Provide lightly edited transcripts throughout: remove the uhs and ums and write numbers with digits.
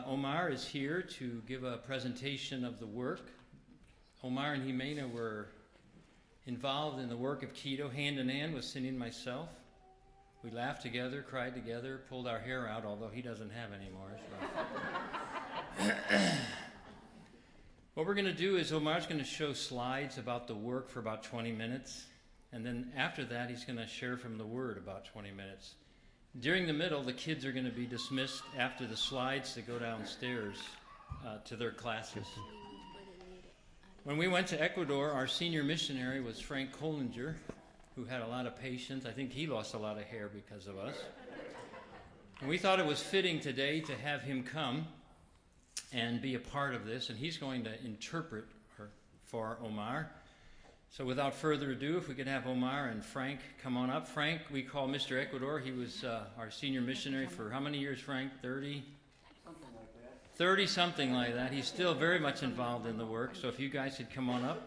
Omar is here to give a presentation of the work. Omar and Jimena were involved in the work of Keto hand in hand with Cindy and myself. We laughed together, cried together, pulled our hair out, although he doesn't have any more. So. What we're going to do is Omar's going to show slides about the work for about 20 minutes. And then after that, he's going to share from the Word about 20 minutes. During the middle, the kids are going to be dismissed after the slides to go downstairs to their classes. When we went to Ecuador, our senior missionary was Frank Kollinger, who had a lot of patience. I think he lost a lot of hair because of us. And we thought it was fitting today to have him come and be a part of this, and he's going to interpret for Omar. So without further ado, if we could have Omar and Frank come on up. Frank, we call Mr. Ecuador. He was our senior missionary for how many years, Frank? 30? Something like that. 30, something like that. He's still very much involved in the work. So if you guys could come on up.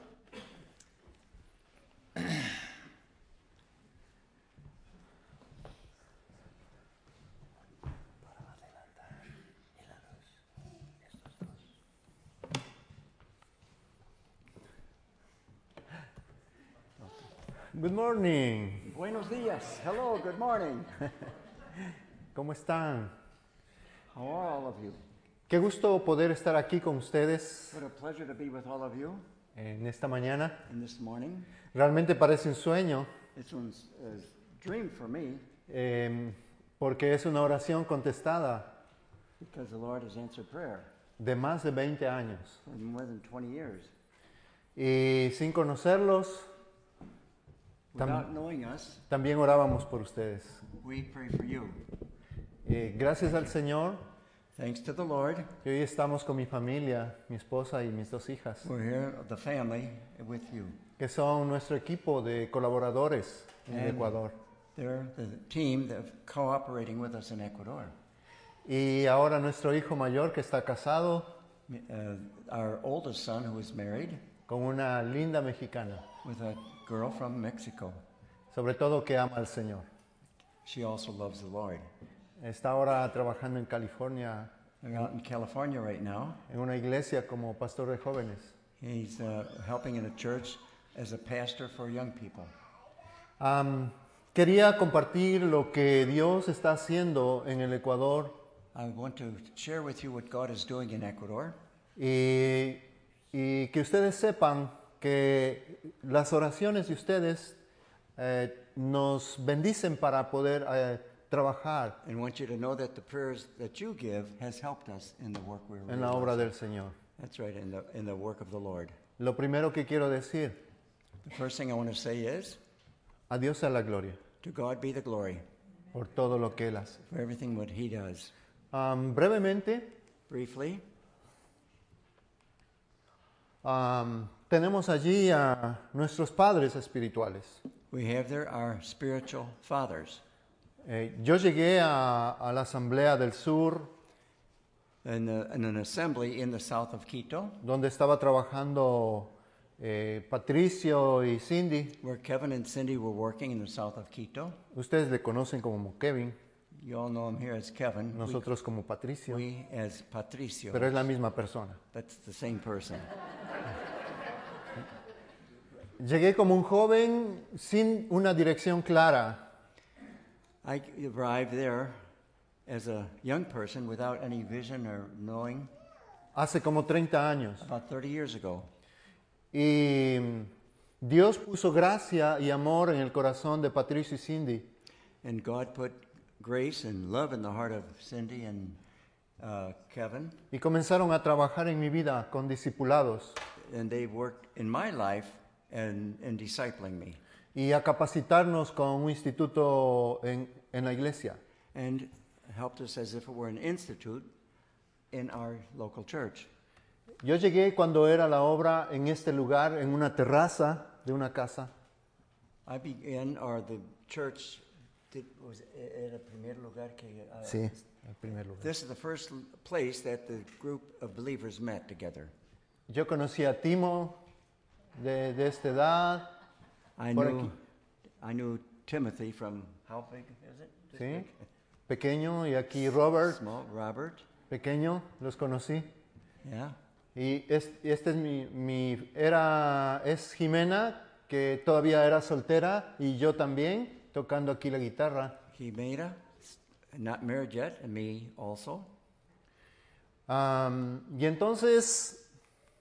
Good morning. Buenos días. Hello, good morning. ¿Cómo están? How are all of you? Qué gusto poder estar aquí con ustedes What a pleasure to be with all of you en esta mañana. in this morning. Realmente parece un sueño This one's a dream for me porque es una oración contestada because the Lord has answered prayer de más de 20 años. for more than 20 years. Y sin conocerlos, Without knowing us, también orábamos por ustedes. we pray for you. Gracias al Señor, Thanks to the Lord, que hoy estamos con mi familia, mi esposa y mis 2 hijas, we're here, the family, with you. que son nuestro equipo de colaboradores en el Ecuador. They're the team that's cooperating with us in Ecuador. Y ahora nuestro hijo mayor que está casado Our oldest son, who is married con una linda mexicana, with a girl from Mexico. sobre todo que ama al Señor. She also loves the Lord. Está ahora trabajando en California They're out in California right now. en una iglesia como pastor de jóvenes. He's helping in a church as a pastor for young people. Quería compartir lo que Dios está haciendo en el Ecuador I want to share with you what God is doing in Ecuador. y que ustedes sepan que las oraciones de ustedes nos bendicen para poder trabajar And want you to know that the prayers that you give has helped us in the work we're en la obra del Señor. That's right, in the work of the Lord. Lo primero que quiero decir, The first thing I want to say is, a Dios sea la gloria to God be the glory por todo lo que Él hace. for everything what He does. Brevemente, Briefly, tenemos allí a nuestros padres espirituales. we have there our spiritual fathers. Yo llegué a la Asamblea del Sur, In an assembly in the south of Quito, donde estaba trabajando Patricio y Cindy. where Kevin and Cindy were working in the south of Quito. Ustedes le conocen como Kevin, You all know him here as Kevin. nosotros como Patricio, We as Patricio. pero es la misma persona. That's the same person. Llegué como un joven sin una dirección clara. I arrived there as a young person without any vision or knowing Hace como 30 años. about 30 years ago. Y Dios puso gracia y amor en el corazón de Patricio y Cindy. And God put grace and love in the heart of Cindy and Kevin. Y comenzaron a trabajar en mi vida con discipulados And they worked in my life and discipling me. y a capacitarnos con un instituto en la iglesia. And helped us as if it were an institute in our local church. Yo llegué cuando era la obra en este lugar, en una terraza de una casa. I began, or the church was el primer lugar que... Sí, el primer lugar. This is the first place that the group of believers met together. Yo conocí a Timo de esta edad. I Por knew, aquí. I knew Timothy from, how big is it? This Sí, big? pequeño, y aquí Robert. Small, Robert. pequeño, los conocí. Yeah. Y este es Jimena, que todavía era soltera, y yo también, tocando aquí la guitarra. Jimena, not married yet, and me also. Y entonces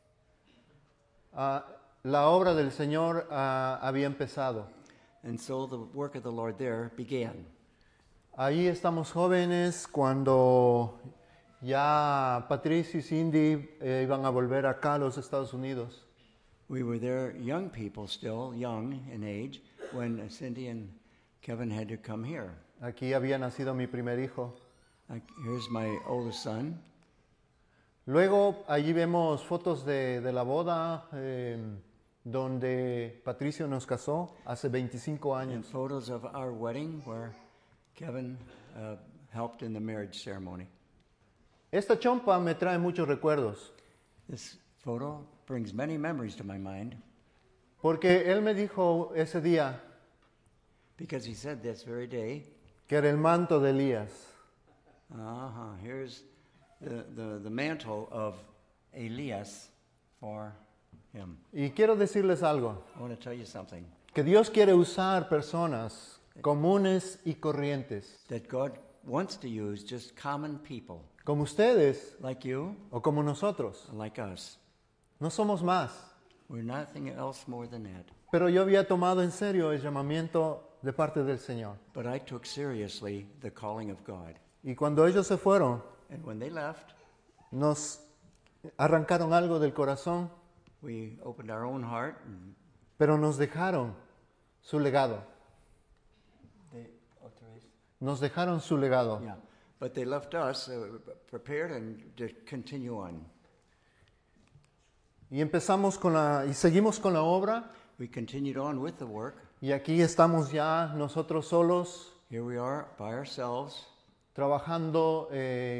la obra del Señor había empezado. And so the work of the Lord there began. Ahí estamos jóvenes cuando ya Patricio y Cindy iban a volver acá a los Estados Unidos. We were there, young people still, young in age, when Cindy and Kevin had to come here. Aquí había nacido mi primer hijo. Here's my oldest son. Luego allí vemos fotos de la boda donde Patricio nos casó hace 25 And años. photos of our wedding where Kevin helped in the marriage ceremony. Esta chompa me trae muchos recuerdos This photo brings many memories to my mind porque él me dijo ese día because he said this very day, que era el manto de Elías. here's the mantle of Elias for him. Y quiero decirles algo, I want to tell you something, que Dios quiere usar personas comunes y corrientes, that God wants to use just common people como ustedes like you o como nosotros. and like us. No somos más, We're nothing else more than that. pero yo había tomado en serio el llamamiento de parte del Señor. But I took seriously the calling of God. Y cuando ellos se fueron, And when they left, nos arrancaron algo del corazón, we opened our own heart and pero nos dejaron su legado. Nos dejaron su legado. yeah, but they left us prepared and to continue on. Y seguimos con la obra, We continued on with the work. y aquí estamos ya nosotros solos, Here we are by ourselves trabajando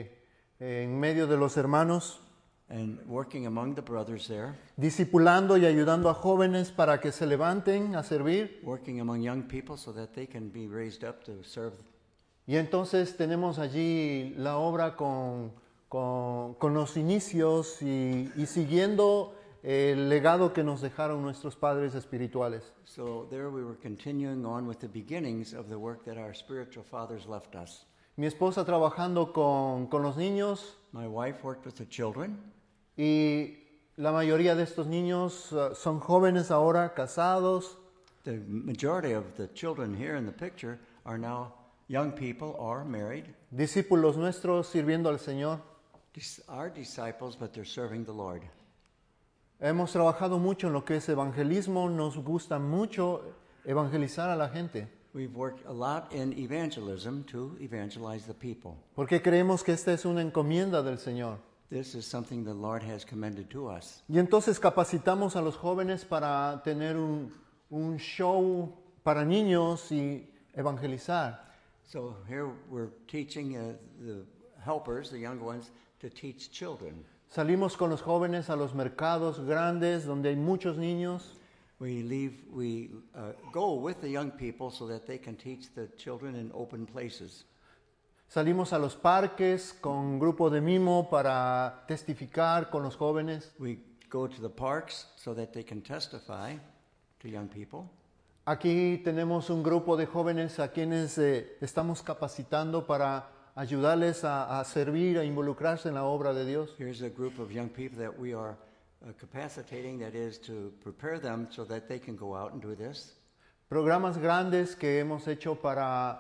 en medio de los hermanos, and working among the brothers there, discipulando y ayudando a jóvenes para que se levanten a servir. working among young people so that they can be raised up to serve. Y entonces tenemos allí la obra con los inicios y siguiendo el legado que nos dejaron nuestros padres espirituales. So there we were continuing on with the beginnings of the work that our spiritual fathers left us. Mi esposa trabajando con los niños, My wife worked with the children, y la mayoría de estos niños son jóvenes ahora, casados, the majority of the children here in the picture are now young people or married, discípulos nuestros sirviendo al Señor. are disciples, but they're serving the Lord. Hemos trabajado mucho en lo que es evangelismo, nos gusta mucho evangelizar a la gente, We've worked a lot in evangelism to evangelize the people. porque creemos que esta es una encomienda del Señor. This is something the Lord has commended to us. Y entonces capacitamos a los jóvenes para tener un show para niños y evangelizar. So here we're teaching the helpers, the young ones, to teach children. Salimos con los jóvenes a los mercados grandes donde hay muchos niños. We go with the young people so that they can teach the children in open places. Salimos a los parques con grupo de mimo para testificar con los jóvenes. We go to the parks so that they can testify to young people. Aquí tenemos un grupo de jóvenes a quienes estamos capacitando para ayudarles a servir, a involucrarse en la obra de Dios. Here's a group of young people that we are capacitating, that is to prepare them so that they can go out and do this. Programas grandes que hemos hecho para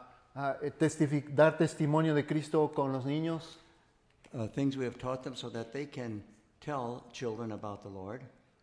dar testimonio de Cristo con los niños. Things we have taught them so that they can tell children about the Lord.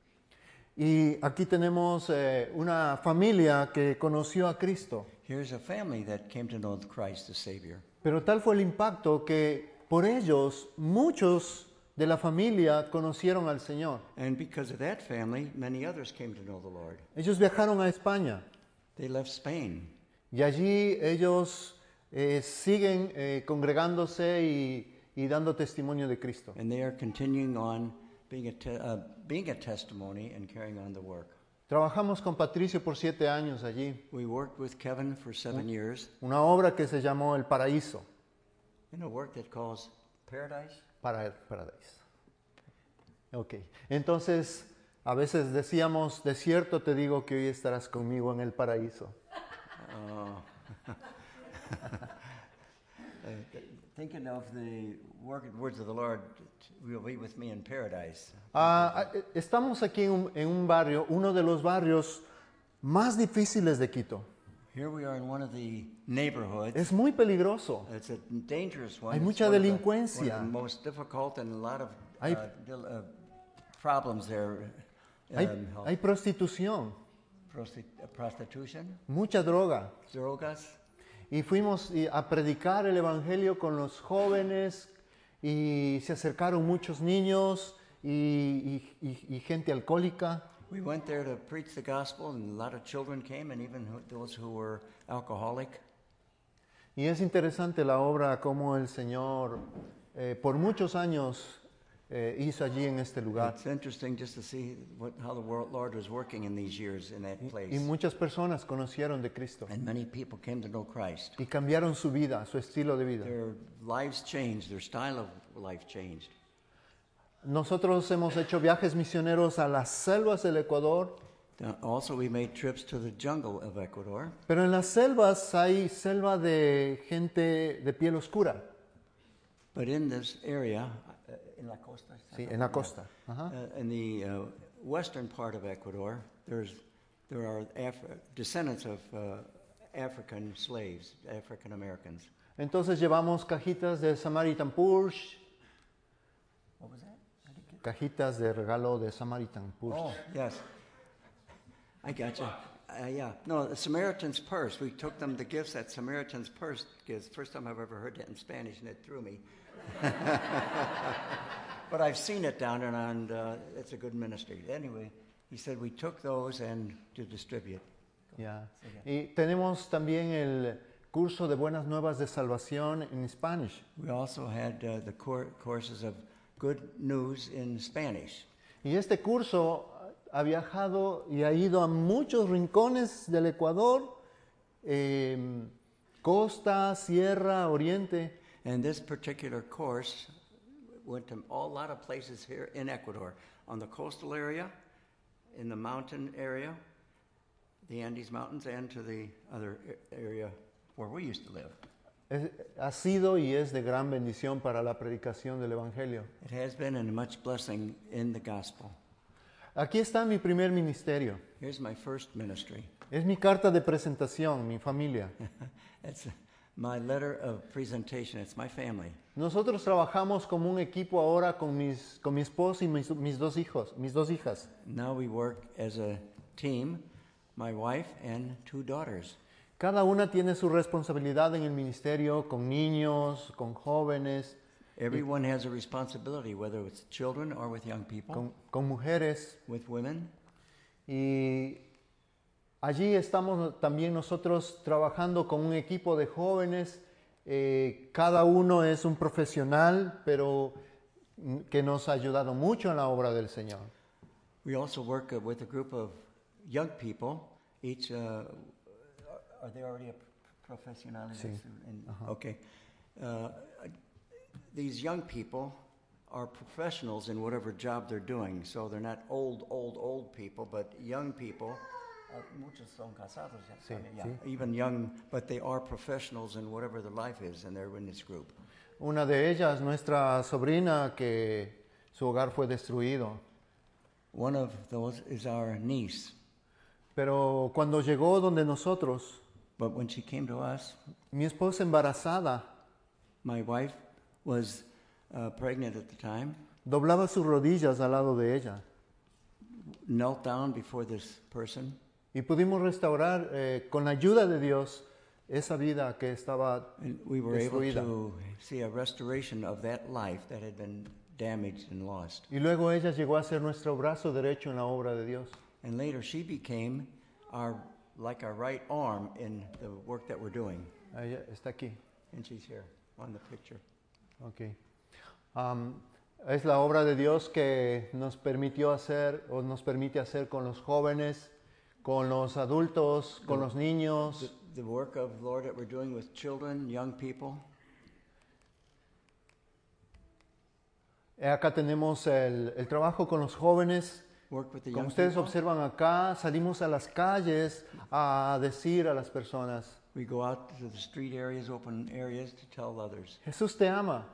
Y aquí tenemos una familia que conoció a Cristo. Here's a family that came to know Christ the Savior. Pero tal fue el impacto que por ellos muchos de la familia conocieron al Señor. And because of that family, many others came to know the Lord. Ellos viajaron a España They left Spain. y allí ellos siguen congregándose y dando testimonio de Cristo. And they are continuing on being a testimony and carrying on the work. Trabajamos con Patricio por 7 años allí, We worked with Kevin for 7 years una obra que se llamó El Paraíso. in a work that calls Paradise. Paradise. Ok, entonces a veces decíamos, de cierto te digo que hoy estarás conmigo en el paraíso. Oh. Thinking of the words of the Lord, will be with me in paradise. Estamos aquí en un barrio, uno de los barrios más difíciles de Quito. Here we are in one of the neighborhoods. Es muy peligroso. It's a dangerous one. Hay It's mucha one of delincuencia. the most difficult and a lot of Hay- problems there. Hay prostitución, Prostitution, mucha droga. drogas. Y fuimos a predicar el Evangelio con los jóvenes y se acercaron muchos niños y gente alcohólica. We went there to preach the gospel, and a lot of children came, and even those who were alcoholic. Y es interesante la obra como el Señor por muchos años hizo allí en este lugar. It's interesting just to see how the Lord was working in these years in that place. Y muchas personas conocieron de Cristo And many people came to know Christ. y cambiaron su vida, su estilo de vida. Their lives changed, their style of life changed. Nosotros hemos hecho viajes misioneros a las selvas del Ecuador, Also, we made trips to the jungle of Ecuador. pero en las selvas hay selva de gente de piel oscura. But in this area, in la costa, Sí, en la costa. Ajá. in the western part of Ecuador, there are descendants of African slaves, African Americans. Entonces llevamos cajitas de Samaritan Purse, What was that? I didn't get- cajitas de regalo de Samaritan Purse. Oh, yes. I gotcha. Yeah. No, the Samaritan's Purse. We took them the gifts that Samaritan's Purse gives. First time I've ever heard that in Spanish, and it threw me. But I've seen it down there, and it's a good ministry. Anyway, he said we took those and to distribute. Ya. Y tenemos también el curso de Buenas Nuevas de Salvación en Spanish. We also had the courses of good news in Spanish. Y este curso ha viajado y ha ido a muchos rincones del Ecuador, costa, sierra, oriente. And this particular course went to a lot of places here in Ecuador, on the coastal area, in the mountain area, the Andes Mountains, and to the other area where we used to live. Ha sido y es de gran bendición para la predicación del Evangelio. It has been a much blessing in the gospel. Aquí está mi primer ministerio. Here's my first ministry. Es mi carta de presentación, mi familia. It's my letter of presentation. It's my family. Nosotros trabajamos como un equipo ahora con mi esposa y mis dos hijas. Now we work as a team, my wife and 2 daughters. Cada una tiene su responsabilidad en el ministerio con niños, con jóvenes, Everyone has a responsibility, whether it's children or with young people, con mujeres. with women. Y allí estamos también nosotros trabajando con un equipo de jóvenes. Cada uno es un profesional, pero que nos ha ayudado mucho en la obra del Señor. We also work with a group of young people. Each, are they already a professional? Sí. Okay. These young people are professionals in whatever job they're doing. So they're not old people, but young people. Muchos son casados. Sí, Yeah. sí. Even young, but they are professionals in whatever their life is, and they're in this group. Una de ellas, nuestra sobrina, que su hogar fue destruido. One of those is our niece. Pero cuando llegó donde nosotros, But when she came to us, mi esposa embarazada my wife was pregnant at the time, doblaba sus rodillas al lado de ella. knelt down before this person, Y pudimos restaurar, con la ayuda de Dios, esa vida que estaba and we were able destruida. to see a restoration of that life that had been damaged and lost. Y luego ella llegó a ser nuestro brazo derecho en la obra de Dios. And later she became our right arm in the work that we're doing. Ella está aquí. And she's here on the picture. Okay. Es la obra de Dios que nos permitió hacer o nos permite hacer con los jóvenes, con los adultos, con los niños. The work of the Lord that we're doing with children, young people. Acá tenemos el trabajo con los jóvenes. Work with the Como young ustedes people. observan acá, salimos a las calles a decir a las personas, We go out to the street areas, open areas to tell others Jesús te ama.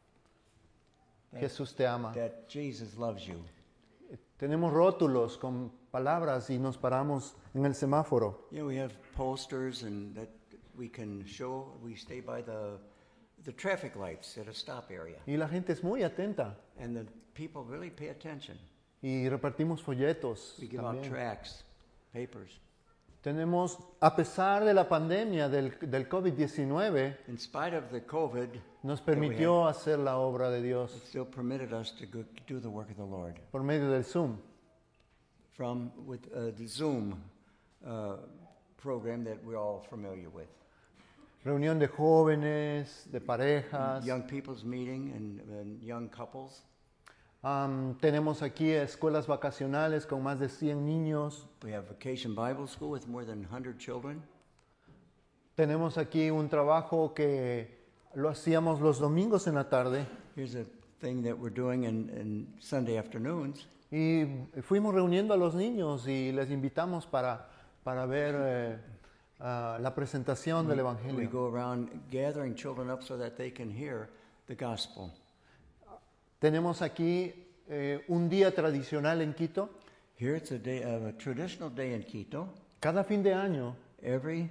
Jesús te ama. that Jesus loves you. Tenemos rótulos con palabras y nos paramos en el semáforo. Yeah, we have posters and that we can show. We stay by the traffic lights at a stop area. Y la gente es muy atenta. And the people really pay attention. Y repartimos folletos We give out también. tracts, papers. Tenemos, a pesar de la pandemia del COVID-19, In spite of the COVID, nos that we permitió hacer la obra de had, it Dios still permitted us to go do the work of the Lord. por medio del Zoom. With the Zoom program that we're all familiar with. Reunión de jóvenes, de parejas. Young people's meeting and young couples. Tenemos aquí escuelas vacacionales con más de 100 niños. We have Vacation Bible School with more than 100 children. Tenemos aquí un trabajo que lo hacíamos los domingos en la tarde Here's a thing that we're doing in Sunday afternoons. y fuimos reuniendo a los niños y les invitamos para ver la presentación del We Evangelio. go around gathering children up so that they can hear the gospel. Tenemos aquí un día tradicional en Quito. Here it's a traditional day in Quito. Cada fin de año Every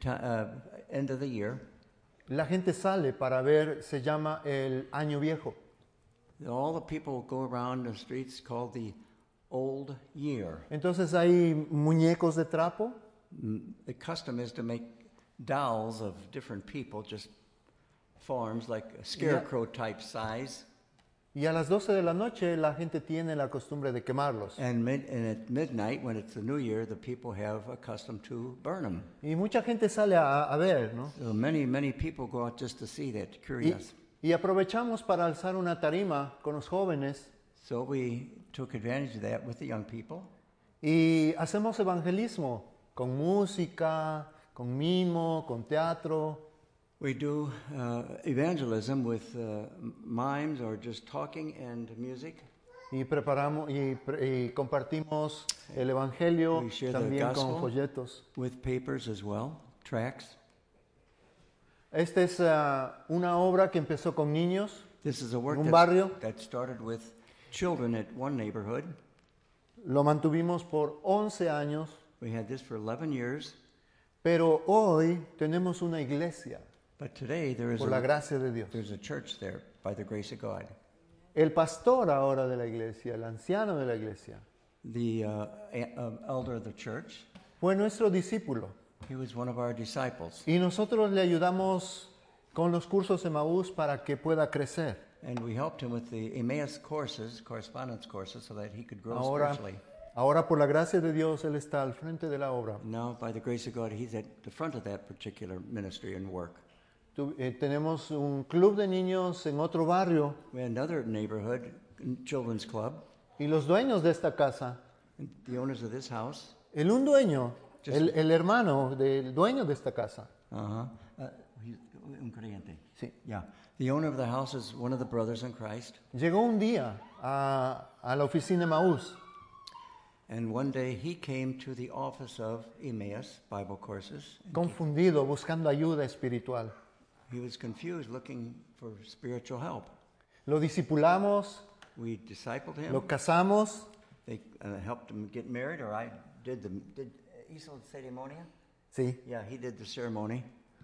end of the year, la gente sale para ver, se llama el Año Viejo. all the people go around the streets called the Old Year. Entonces hay muñecos de trapo. The custom is to make dolls of different people, just forms like a scarecrow type size. Y a las 12 de la noche la gente tiene la costumbre de quemarlos. And at midnight, when it's the New Year, the people have a custom to burn them. Y mucha gente sale a ver, ¿no? So many people go out just to see that, curious. Y aprovechamos para alzar una tarima con los jóvenes So we took advantage of that with the young people. y hacemos evangelismo con música, con mimo, con teatro. We do evangelism with mimes or just talking and music. Y preparamos y compartimos el evangelio We share the también con gospel. folletos. With papers as well, tracts. Esta es una obra que empezó con niños. This is a work En un barrio. that started with children at one neighborhood. Lo mantuvimos por 11 años, We had this for 11 years, pero hoy tenemos una iglesia but today there is por la gracia de Dios. there's a church there by the grace of God. El pastor ahora de la iglesia, el anciano de la iglesia, The elder of the church, fue nuestro discípulo he was one of our disciples, y nosotros le ayudamos con los cursos Emaús para que pueda crecer. and we helped him with the Emmaus courses, correspondence courses, so that he could grow Ahora, spiritually. ahora por la gracia de Dios, él está al frente de la obra. Now, by the grace of God, he's at the front of that particular ministry and work. Tenemos un club de niños en otro barrio We had another neighborhood children's club, y los dueños de esta casa, and the owners of this house, un dueño, Just- el hermano del dueño de esta casa. he's un creyente. Sí. Yeah, the owner of the house is one of the brothers in Christ. Llegó un día a la oficina Emaús And one day he came to the office of Emmaus Bible Courses. confundido, buscando ayuda espiritual. He was confused, looking for spiritual help. Lo discipulamos, We discipled him. lo casamos. They helped him get married, or I did hizo ceremonia? Sí. Yeah, he did the ceremony.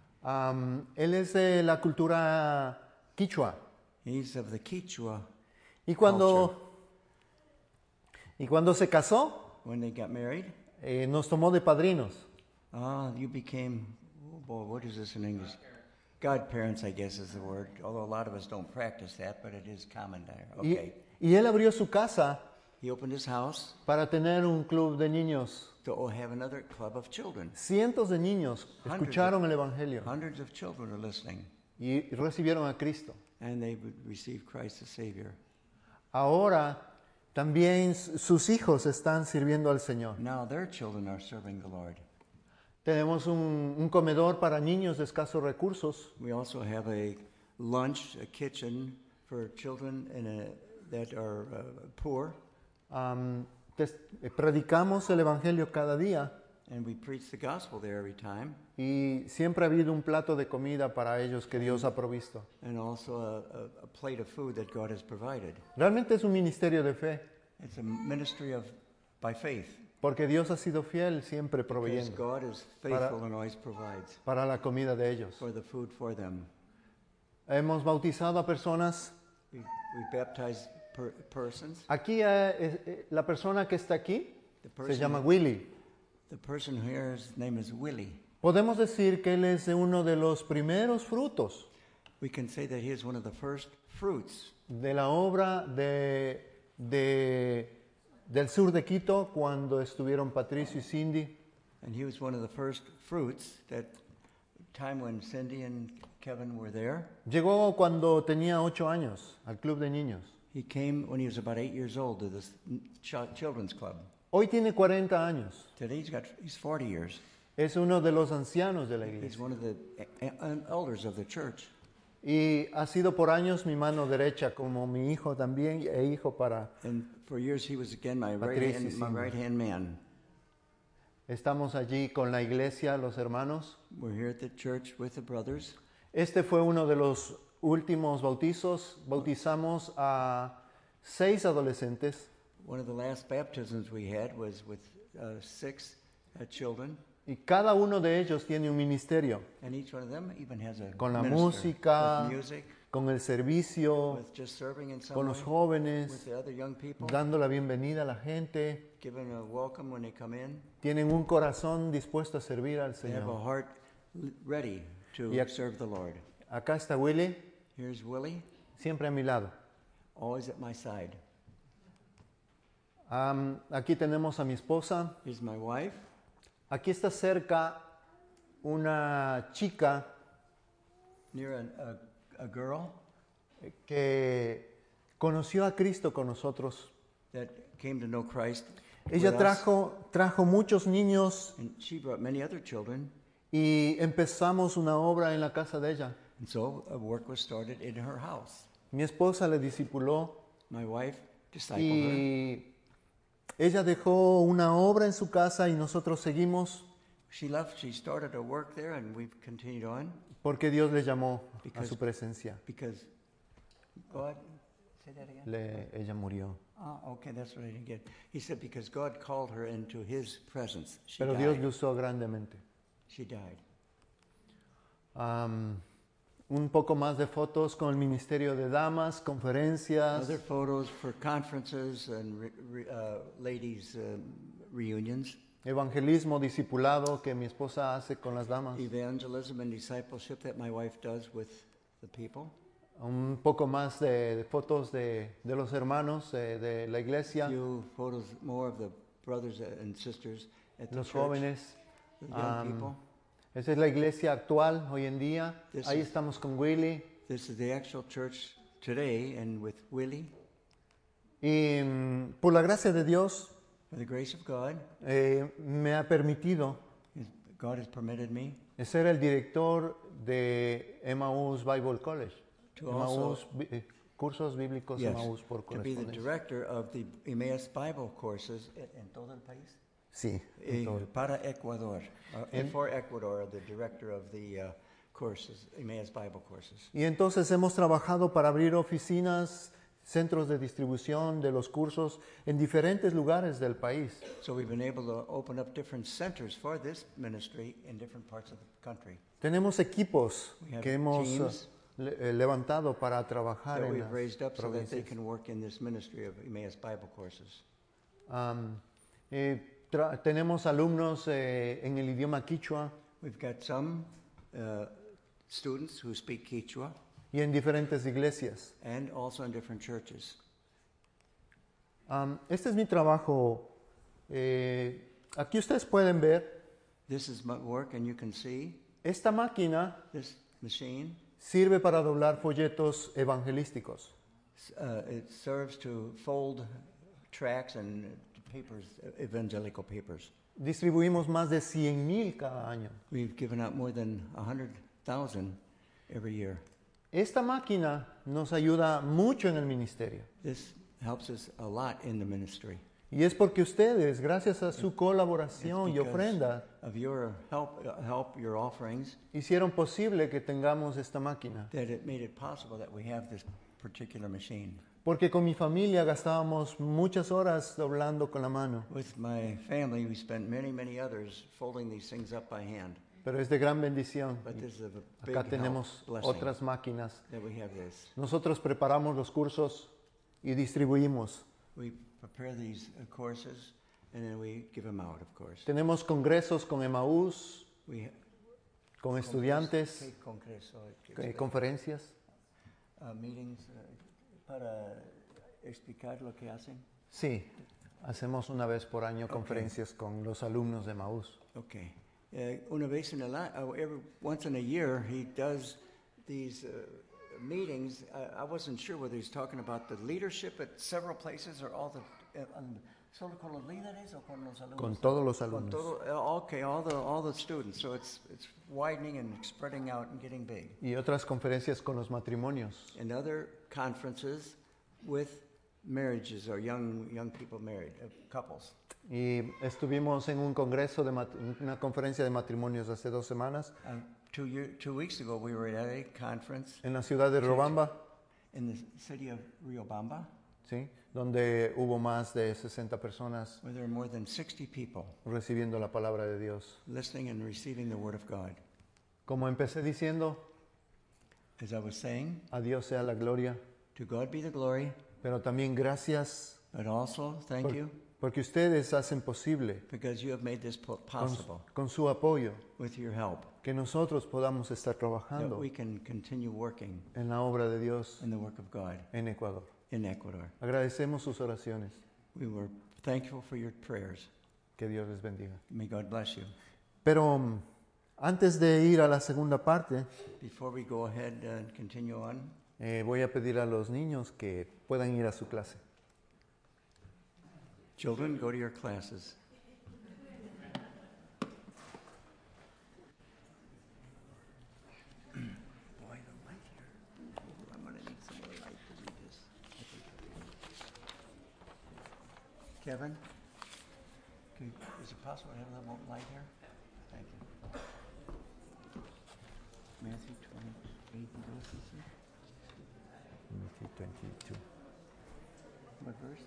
Él es de la cultura quichua. He's of the Quechua. Y cuando se casó, When they got married, nos tomó de padrinos. you became, oh boy, what is this in English? Godparents, I guess is the word. Although a lot of us don't practice that, but it is common there. Okay. Y él abrió su casa He opened his house para tener un club de niños. to have another club of children. Cientos de niños escucharon el Evangelio Hundreds of children are listening, y recibieron a Cristo. and they would receive Christ as Savior. Ahora también sus hijos están sirviendo al Señor. Now their children are serving the Lord. Tenemos un comedor para niños de escasos recursos. We also have a lunch, a kitchen for children that are poor, predicamos el Evangelio cada día and we preach the gospel there every time, y siempre ha habido un plato de comida para ellos que Dios ha provisto. and also a plate of food that God has provided. Realmente es un ministerio de fe, It's a ministry of by faith, porque Dios ha sido fiel siempre because proveyendo God is faithful and always provides para la comida de ellos. for the food for them. Hemos bautizado a personas. We baptize persons. Aquí la persona que está aquí The se person, llama Willy. the person here, his name is Willie. Podemos decir que él es uno de los primeros frutos We can say that he is one of the first fruits de la obra del sur de Quito cuando estuvieron Patricio y Cindy. and he was one of the first fruits that time when Cindy and Kevin were there. Llegó cuando tenía 8 años al club de niños. He came when he was about 8 years old to this children's club. Hoy tiene 40 años. Today he's 40 years. Es uno de los ancianos de la He's iglesia. one of the elders of the church. Y ha sido por años mi mano derecha, como mi hijo también, e hijo para... And for years he was again my Patricio, sí. right hand man. Estamos allí con la iglesia, los hermanos. We're here at the church with the brothers. Este fue uno de los últimos bautizos. Bautizamos a 6 adolescentes One of the last baptisms we had was with 6 children, y cada uno de ellos tiene un ministerio, and each one of them even has a con la minister, música, with music, con el servicio, with just serving in some con way, los with jóvenes, the other young people, dando la bienvenida a la gente. giving a welcome when they come in. Tienen un corazón dispuesto a servir al They have a Señor. heart ready to Y serve the Lord. Acá está Willy, Here's Willie, siempre a mi lado. always at my side. Aquí tenemos a mi esposa. Here's my wife. Aquí está cerca una chica Near a girl que conoció a Cristo con nosotros. that came to know Christ. Ella with us, trajo muchos niños and she brought many other children, y empezamos una obra en la casa de ella. and so a work was started in her house. Mi esposa le discipuló My wife discipled her. y ella dejó una obra en su casa y nosotros seguimos She left, she started a work there, and we've continued on porque Dios le llamó a Because- su presencia. because God, say that again? Ella murió. Ah, okay, that's what I didn't get. He said because God called her into His presence. She Pero died. Dios le usó grandemente. She died. Un poco más de fotos con el Ministerio de Damas, conferencias. Other photos for conferences and ladies' reunions. Evangelismo discipulado que mi esposa hace con las damas. Evangelism and discipleship that my wife does with the people. Un poco más de fotos de los hermanos de la iglesia, Few photos more of the brothers and sisters at the los church. jóvenes. The young people. Esa es la iglesia actual hoy en día. This Ahí is- estamos con Willy. This is the actual church today, and with Willie, Y por la gracia de Dios for the grace of God, me ha permitido God has permitted me ser el director de Emmaus Bible College. to Emmaus, cursos bíblicos yes, Emmaus por to be the correspondencia. director of the Emmaus Bible courses en todo el país. Sí, en todo. Para Ecuador, En- for Ecuador, the director of the courses, Emmaus Bible courses. Y entonces hemos trabajado para abrir oficinas, centros de distribución de los cursos en diferentes lugares del país. So we've been able to open up different centers for this ministry in different parts of the country. Tenemos equipos We have que hemos teams levantado para trabajar That en we've las raised up so that they provincias. can work in this ministry of Emmaus Bible courses. Tenemos alumnos en el idioma quichua We've got some students who speak Quechua y en diferentes iglesias. and also in different churches. Este es mi trabajo. Aquí ustedes pueden ver, This is my work, and you can see esta máquina this machine. sirve para doblar folletos evangelísticos. It serves to fold tracts and papers, evangelical papers. Distribuimos más de 100,000 cada año. We've given out more than 100,000 every year. Esta máquina nos ayuda mucho en el ministerio. This helps us a lot in the ministry. Y es porque ustedes, gracias a su colaboración y It's because ofrenda, of your help, your offerings, hicieron posible que tengamos esta máquina. that it made it possible that we have this particular machine. Porque con mi familia gastábamos muchas horas doblando con la mano. With my family, we spent many others folding these things up by hand. Pero es de gran bendición. But this is a big Acá tenemos blessing otras máquinas. that we have this. Nosotros preparamos los cursos y distribuimos. We prepare these courses and then we give them out, of course. Tenemos congresos con Emaús, We con estudiantes, ¿Qué congreso? conferencias. Meetings para explicar lo que hacen. Sí, hacemos una vez por año conferencias con los alumnos de Emaús. Okay. Una vez en el once in a year, he does these meetings. I wasn't sure whether he's talking about the leadership at several places or all the. ¿Solo con los líderes o con los alumnos? Con todos los Con alumnos. todo, okay, all the students. So it's widening and spreading out and getting big. Y otras conferencias con los matrimonios. And other conferences with marriages or young people married, couples. Y estuvimos en un congreso, una conferencia de matrimonios hace 2 semanas 2 weeks ago, we were at a conference en la ciudad de Riobamba, in the city of Riobamba, ¿sí? Donde hubo más de 60 personas where there are more than 60 people recibiendo la palabra de Dios. listening and receiving the Word of God. Como empecé diciendo, As I was saying, a Dios sea la gloria, to God be the glory, pero también gracias but also thank you porque ustedes hacen posible because you have made this possible con su apoyo with your help, que nosotros podamos estar that trabajando we can continue working en la obra de Dios in the work of God en Ecuador. in Ecuador. Agradecemos sus oraciones. We were thankful for your prayers. Que Dios les bendiga. May God bless you. Pero antes de ir a la segunda parte, Before we go ahead and continue on, voy a pedir a los niños que puedan ir a su clase. children, go to your classes. Boy, the light here. I'm going to need some more light to read this. Kevin, is it possible to have a little more light here? Thank you. Matthew 28, verses. Matthew 22. What verse?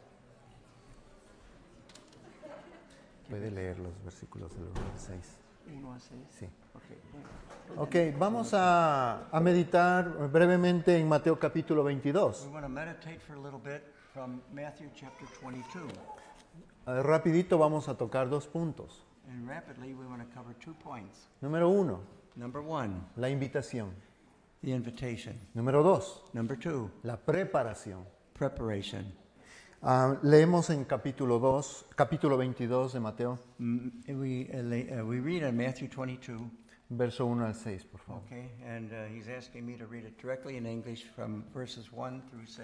Puede leer los versículos del 1 al 6. 1 a 6. Sí. Okay. Bueno. Ok, vamos a meditar brevemente en Mateo capítulo 22. We want to meditate for a little bit from Matthew chapter 22. Rapidito vamos a tocar 2 puntos. And rapidly, we want to cover 2 points. Número 1, Number 1, la invitación. the invitation. Número 2, Number 2, la preparación. preparation. Leemos en capítulo 22 de Mateo, We read in Matthew 22, verso 1 al 6, por favor. okay, and he's asking me to read it directly in English from verses 1 through 6.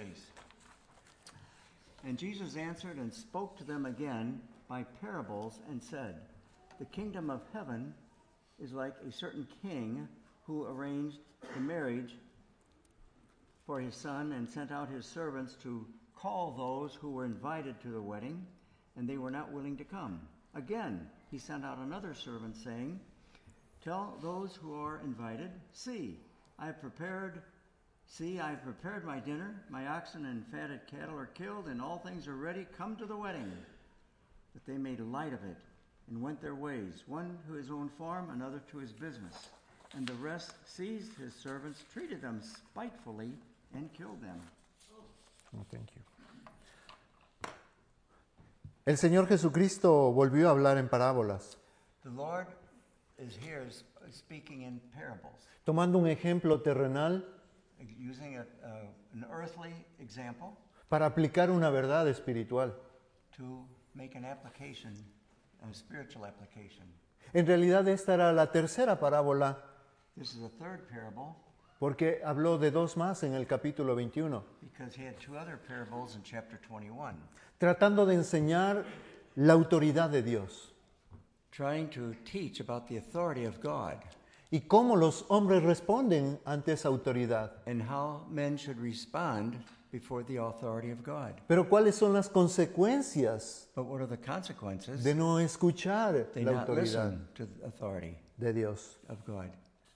And Jesus answered and spoke to them again by parables and said, the kingdom of heaven is like a certain king who arranged the marriage for his son and sent out his servants to call those who were invited to the wedding, and they were not willing to come. Again, he sent out another servant saying, tell those who are invited, see, I have prepared my dinner, my oxen and fatted cattle are killed, and all things are ready, come to the wedding. But they made light of it, and went their ways, one to his own farm, another to his business. And the rest seized his servants, treated them spitefully, and killed them. Oh, thank you. El Señor Jesucristo volvió a hablar en parábolas, The Lord is here speaking in parables, tomando un ejemplo terrenal using an earthly example para aplicar una verdad espiritual. to make an application, a spiritual application. En realidad esta era la tercera parábola This is a third parable porque habló de 2 más en el capítulo 21, because he had 2 other parables in chapter 21, tratando de enseñar la autoridad de Dios trying to teach about the authority of God y cómo los hombres responden ante esa autoridad. and how men should respond before the authority of God. Pero ¿cuáles son las consecuencias But what are the consequences? de no escuchar They la not autoridad listen to the authority de Dios? of God.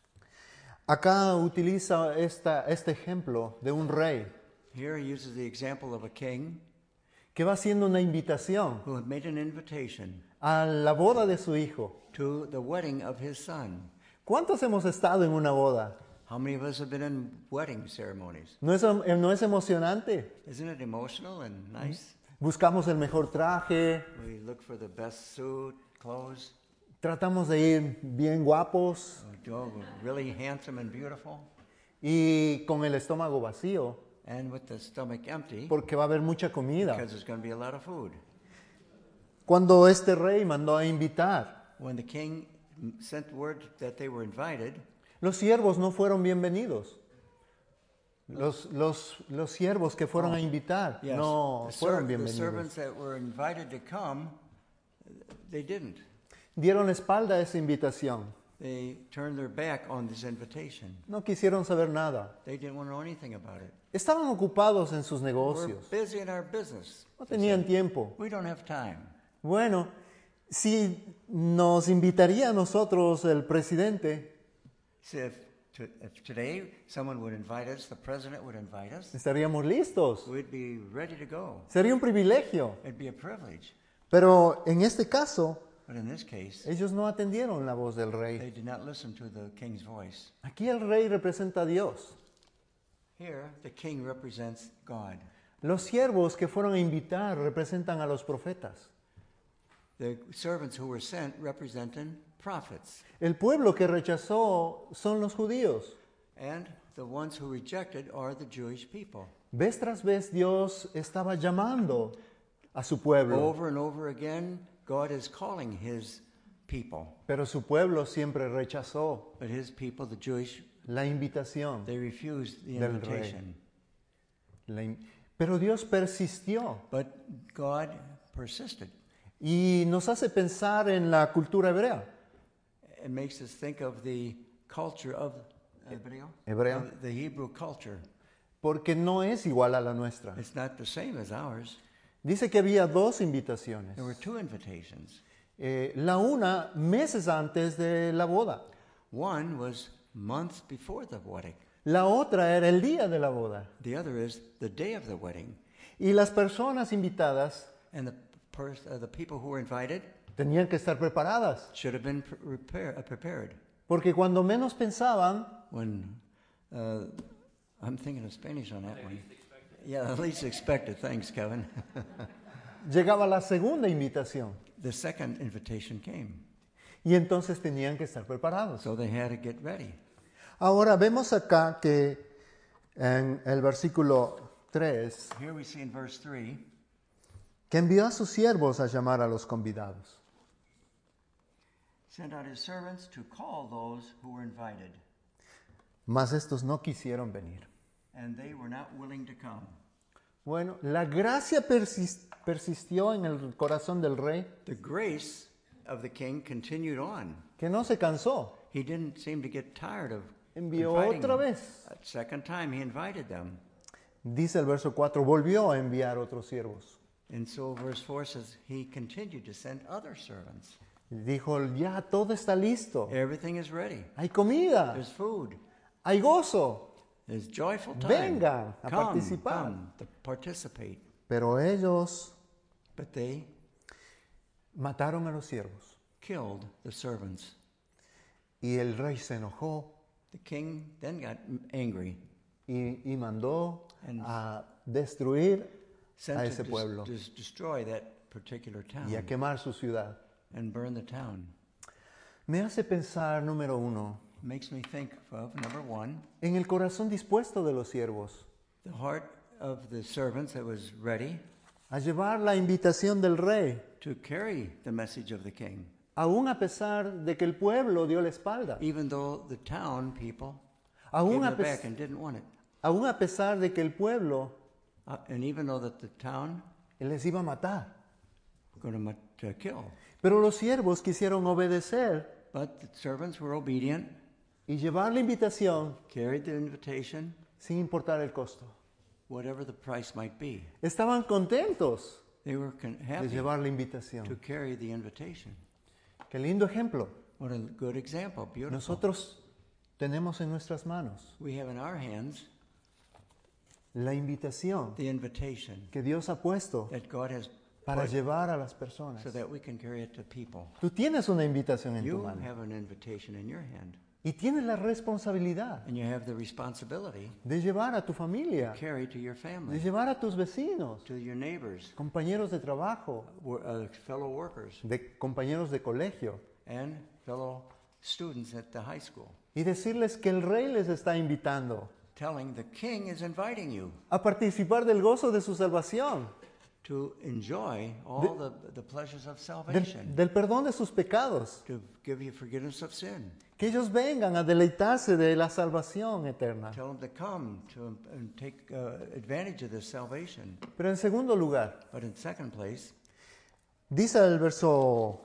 Acá utiliza este ejemplo de un rey Here he uses the example of a king que va haciendo una invitación who had made an invitation a la boda de su hijo. to the wedding of his son. ¿Cuántos hemos estado en una boda? How many of us have been in wedding ceremonies? ¿No es emocionante? Isn't it emotional and nice? Buscamos el mejor traje, We look for the best suit, clothes, tratamos de ir bien guapos really handsome and beautiful, y con el estómago vacío and with the stomach empty porque va a haber mucha comida. because there's going to be a lot of food. Cuando este rey mandó a invitar, When the king sent word that they were invited, los siervos no fueron bienvenidos. Los siervos que fueron a invitar yes, no the fueron the bienvenidos. servants that were invited to come, they didn't. Dieron espalda a esa invitación. They turned their back on this invitation. No quisieron saber nada. They didn't want to know anything about it. Estaban ocupados en sus We're negocios. busy in our business. No they tenían said. tiempo. We don't have time. Bueno, si nos invitaría a nosotros el presidente, See, if today someone would invite us, the president would invite us, estaríamos listos. we'd be ready to go. Sería un privilegio. It'd be a privilege. Pero en este caso, But in this case, ellos no atendieron la voz del they rey. did not listen to the king's voice. Aquí el rey representa a Dios. Here, the king represents God. Los siervos que fueron a invitar representan a los profetas. The servants who were sent represented prophets. El pueblo que rechazó son los judíos. And the ones who rejected are the Jewish people. Vez tras vez Dios estaba llamando a su pueblo, Over and over again, God is calling his people. pero su pueblo siempre rechazó But his people, the Jewish, la invitación. they refused the Del invitation. Pero Dios persistió But God persisted. y nos hace pensar en la cultura hebrea. It makes us think of the culture of Hebrea. of the Hebrew culture. Porque no es igual a la nuestra. It's not the same as ours. Dice que había dos invitaciones. There were two invitations. La una meses antes de la boda. One was months before the wedding. La otra era el día de la boda. The other is the day of the wedding. Y las personas invitadas And the people who were invited tenían que estar preparadas. should have been prepared. Porque cuando menos pensaban, When I'm thinking of Spanish on that one. Yeah, at least expected. Thanks, Kevin. llegaba la segunda invitación. The second invitation came, Y entonces tenían que estar preparados. so they had to get ready. Ahora vemos acá que en el versículo 3, Here we see in verse 3, que envió a sus siervos a llamar a los convidados. sent out his servants to call those who were invited, Mas estos no quisieron venir. and they were not willing to come. Bueno, la gracia persistió en el corazón del rey, The grace of the king continued on. que no se cansó. He didn't seem to get tired of Envió inviting otra them. vez. A second time he invited them. Dice el verso 4, volvió a enviar otros siervos. And so verse 4 says he continued to send other servants. Dijo, ya todo está listo. Everything is ready. Hay comida, There's food. hay gozo. There's joyful time. Vengan a participar. Come to participate. Pero ellos But they mataron a los siervos. killed the servants. Y el rey se enojó The king then got angry. y mandó And a destruir Sent a to ese pueblo destroy that particular town y a quemar su ciudad. and burn the town. Me hace pensar, número uno, Makes me think of, number one, en el corazón dispuesto de los siervos the heart of the servants that was ready a llevar la invitación del rey, to carry the message of the king, aún a pesar de que el pueblo dio la espalda, even though the town people aún gave a, their back pes- and didn't want it. aún a pesar de que el pueblo And even though that the town les iba a matar. were going to kill. Pero los siervos quisieron obedecer But the servants were obedient, y llevar la invitación carried the invitation, sin importar el costo. whatever the price might be. Estaban contentos They were de happy llevar la to invitación. carry the invitation. Qué lindo ejemplo. What a good example, beautiful. Nosotros tenemos en nuestras manos We have in our hands la invitación the invitation que Dios ha puesto that God has para put llevar a las personas. so that we can carry it to people. Tú tienes una invitación en tu You mano have an invitation in your hand, y tienes la responsabilidad and you have the responsibility de llevar a tu familia, to carry to your de family, llevar a tus vecinos, to your neighbors, compañeros de trabajo, fellow workers, compañeros de colegio, and fellow students at the high school, y decirles que el rey les está invitando telling the king is inviting you a participar del gozo de su salvación, to enjoy all the pleasures of del, salvation, del perdón de sus pecados, to give you forgiveness of sin. que ellos vengan a deleitarse de la salvación eterna. Tell them to come to and take advantage of this salvation. Pero en segundo lugar, But in second place, dice el verso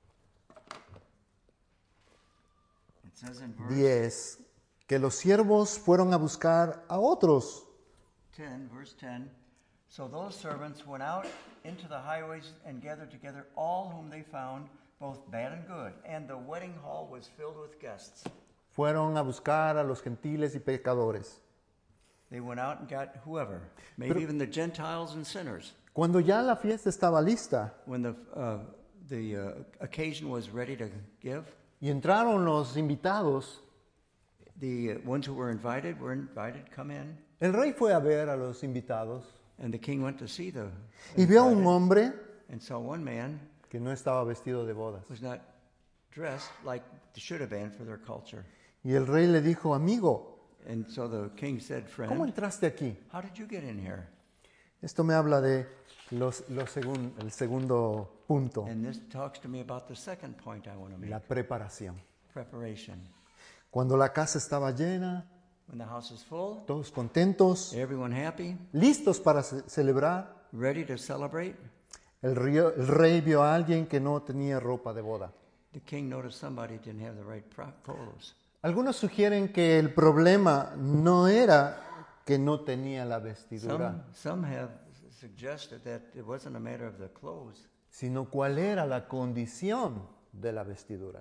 it says in verse 10 que los siervos fueron a buscar a otros. 10, verse 10, so those servants went out into the highways and gathered together all whom they found, both bad and good, and the wedding hall was filled with guests. Fueron a buscar a los gentiles y pecadores. They went out and got whoever, maybe even the Gentiles and sinners. Cuando ya la fiesta estaba lista When the occasion was ready to give, y entraron los invitados, the ones who were invited, come in, el rey fue a ver a los invitados and the king went to see the y vio a un invited, hombre and saw one man que no estaba vestido de bodas. was not dressed like they should have been for their culture. Y el rey le dijo, amigo, And so the king said, ¿cómo friend, entraste aquí? how did you get in here? Esto me habla de el segundo punto, And this talks to me about the second point I want to make, la preparación. preparation. Cuando la casa estaba llena, When the house is full, todos contentos, everyone happy, listos para celebrar, ready to celebrate, el rey vio a alguien que no tenía ropa de boda. the king noticed somebody didn't have the right clothes. Algunos sugieren que el problema no era que no tenía la vestidura, Some have suggested that it wasn't a matter of the clothes, sino cuál era la condición de la vestidura.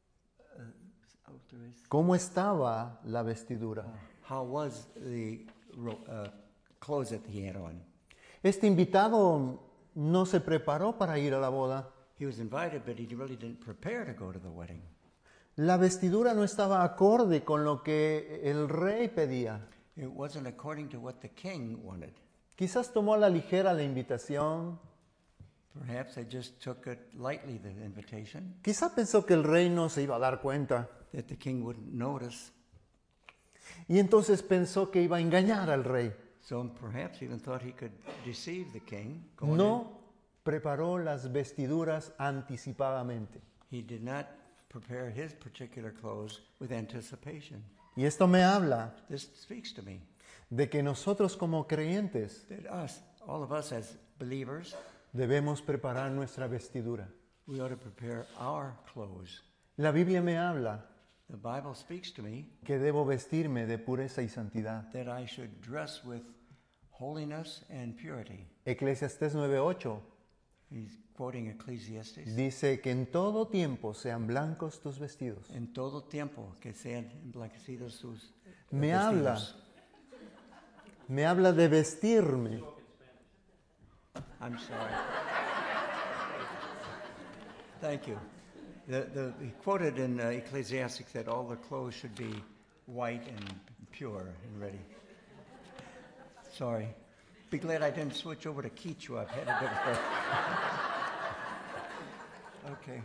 ¿Cómo estaba la vestidura? how was the clothes that he had on. Este invitado no se preparó para ir a la boda. He was invited, but he really didn't prepare to go to the wedding. La vestidura no estaba acorde con lo que el rey pedía. It wasn't according to what the king wanted. Quizás tomó a la ligera la invitación. Perhaps they just took it lightly, the invitation, Quizás pensó que el rey no se iba a dar cuenta. that the king wouldn't notice. Y entonces pensó que iba a engañar al rey. So perhaps even thought he could deceive the king. going No preparó las vestiduras anticipadamente. in. He did not prepare his particular clothes with anticipation. Y esto me habla This speaks to me de que nosotros como creyentes that all of us as believers, debemos preparar nuestra vestidura. we ought to prepare our clothes. La Biblia me habla The Bible speaks to me que debo vestirme de pureza y santidad. that I should dress with holiness and purity. Eclesiastés 9:8 He's quoting Ecclesiastes. dice que en todo tiempo sean blancos tus vestidos. En todo tiempo que sean emblanquecidos sus Me vestidos. habla de vestirme. I'm sorry. Thank you. He quoted in Ecclesiastes that all the clothes should be white and pure and ready. Sorry. Be glad I didn't switch over to Quechua. I've had a bit of a... Okay.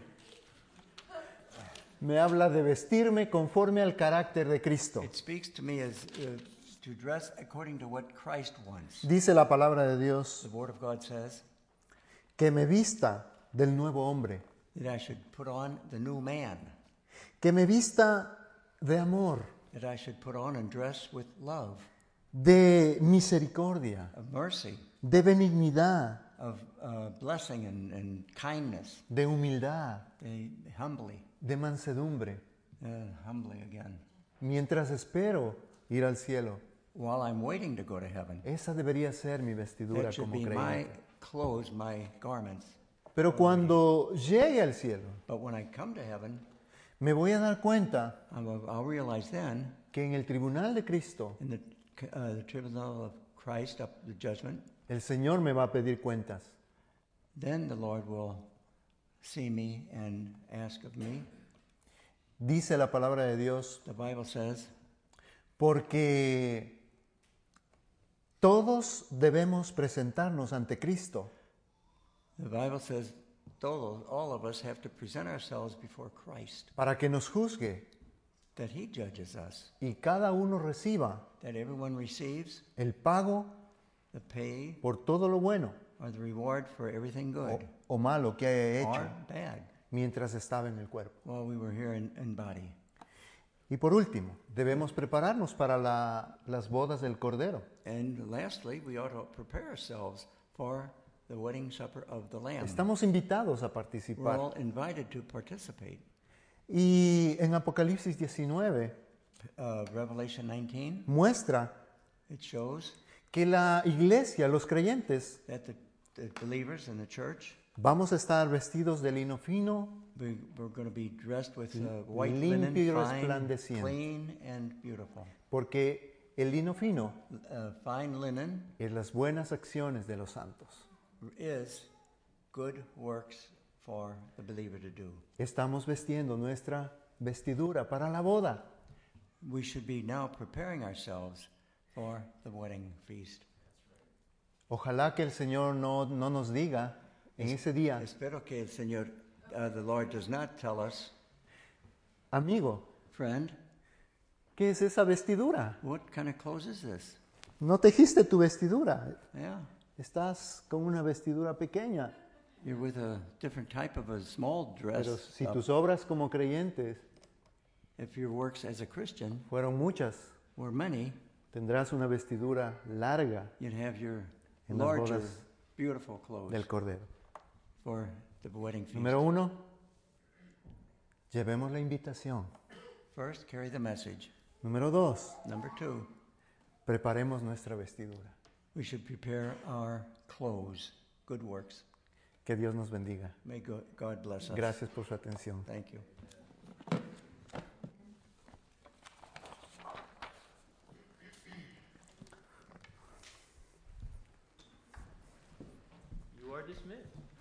Me habla de vestirme conforme al carácter de Cristo. It speaks to me as to dress according to what Christ wants. Dice la palabra de Dios The Word of God says que me vista del nuevo hombre, that I should put on the new man, que me vista de amor, that I should put on and dress with love, de misericordia, of mercy, de benignidad, of blessing and kindness, de humildad, humbly, de mansedumbre, humbly again. mientras espero ir al cielo. while I'm waiting to go to heaven. Esa debería ser mi vestidura That should como be my creyente. clothes, my garments. Pero cuando llegue al cielo, But when I come to heaven, me voy a dar cuenta I'll realize then, que en el tribunal de Cristo, in the tribunal of Christ, up the judgment, el Señor me va a pedir cuentas. then the Lord will see me and ask of me. Dice la palabra de Dios, The Bible says, porque todos debemos presentarnos ante Cristo the Bible says, all of us have to present ourselves before Christ, para que nos juzgue that He judges us, y cada uno reciba that everyone receives el pago the pay por todo lo bueno or the reward for everything good o malo que haya or hecho bad mientras estaba en el cuerpo. while we were here in body. Y por último, debemos prepararnos para las bodas del Cordero. And lastly, we ought to prepare ourselves for the wedding supper of the Lamb. Estamos invitados a We're participar. all invited to participate. Y en Apocalipsis 19 Revelation 19, muestra it shows que la iglesia, los creyentes, that the believers in the church, vamos a estar vestidos de lino fino, we're going to be dressed with white linen, limpio y fine, resplandeciente. clean, and beautiful. Porque el lino fino Fine linen es las buenas acciones de los santos. is good works for the believer to do. Estamos vestiendo nuestra vestidura para la boda. We should be now preparing ourselves for the wedding feast. Ojalá que el Señor no nos diga en ese día, Espero que el Señor, the Lord does not tell us, amigo, friend, ¿qué es esa vestidura? what kind of clothes is this? No tejiste tu vestidura, Yeah, estás con una vestidura pequeña. you're with a different type of a small dress. Pero si tus obras como creyentes If your works as a Christian fueron muchas, were many, tendrás una vestidura larga you'd have your En las larger, bodas beautiful clothes del Cordero. for the wedding feast. Número 1, llevemos la invitación. First, carry the message. Número 2, Number 2, preparemos nuestra vestidura. we should prepare our clothes, good works. Que Dios nos bendiga. May God bless us. Gracias por su atención. Thank you. You are dismissed.